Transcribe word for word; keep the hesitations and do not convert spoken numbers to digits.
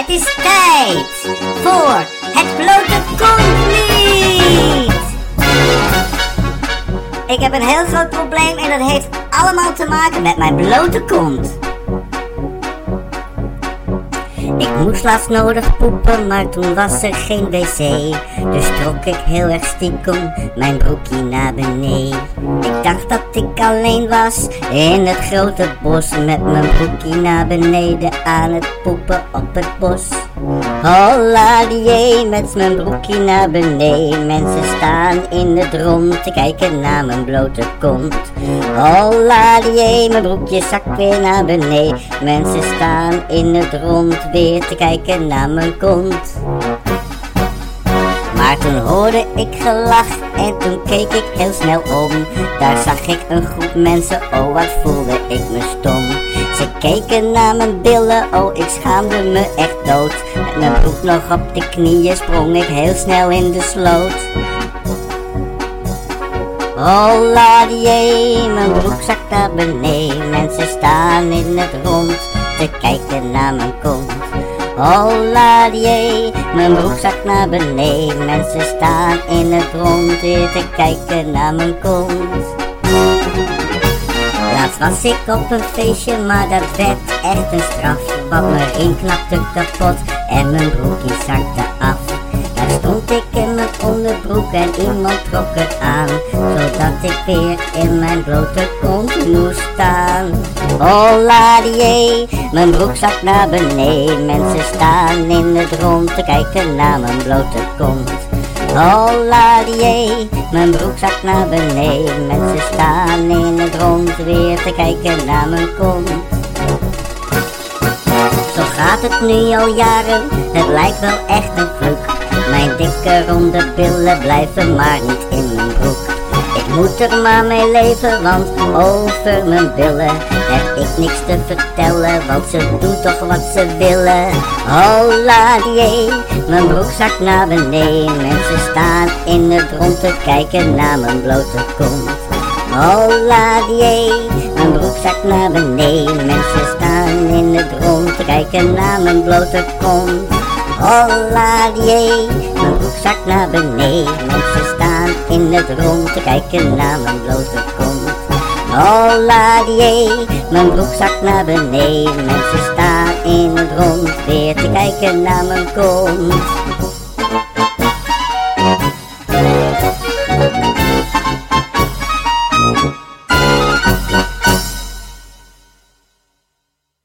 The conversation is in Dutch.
Het is tijd voor het blote kontlied. Ik heb een heel groot probleem en dat heeft allemaal te maken met mijn blote kont. Ik moest laatst nodig poepen, maar toen was er geen wc. Dus trok ik heel erg stiekem mijn broekie naar beneden. Ik dacht dat ik alleen was in het grote bos, met mijn broekie naar beneden aan het poepen op het bos. Holla die met mijn broekie naar beneden. Mensen staan in het rond te kijken naar mijn blote kont. Holla die, mijn broekje zakt weer naar beneden. Mensen staan in het rond weer te kijken naar mijn kont. Maar toen hoorde ik gelach en toen keek ik heel snel om. Daar zag ik een groep mensen, oh wat voelde ik me stom. Ze keken naar mijn billen, oh ik schaamde me echt dood. Met mijn broek nog op de knieën sprong ik heel snel in de sloot. Holla die, mijn broek zakt naar beneden. Mensen staan in het rond te kijken naar mijn kont. Holla die, mijn broek zakt naar beneden. Mensen staan in het rond weer te kijken naar mijn kont. Laatst was ik op een feestje, maar dat werd echt een straf. Want mijn riem knapte kapot en mijn broekje zakte af. Daar stond ik in mijn onderbroek en iemand trok het aan, zodat ik weer in mijn blote kont moest staan. Holla die, mijn broek zakt naar beneden. Mensen staan in het rond te kijken naar mijn blote kont. Holla die, mijn broek zakt naar beneden. Mensen staan in het rond weer te kijken naar mijn kont. Zo gaat het nu al jaren, het lijkt wel echt een vloek. Mijn dikke ronde billen blijven maar niet in mijn broek. Ik moet er maar mee leven, want over mijn billen heb ik niks te vertellen, want ze doen toch wat ze willen. Holla die, mijn broek zakt naar beneden. Mensen staan in het rond te kijken naar mijn blote kont. Holla die, mijn broek zakt naar beneden. Mensen staan in het rond te kijken naar mijn blote kont. Holla die, mijn broek zakt naar beneden. Mensen staan in het rond te kijken naar mijn blote kont. Holla die, mijn broek zakt naar beneden. Mensen staan in het rond weer te kijken naar mijn kont.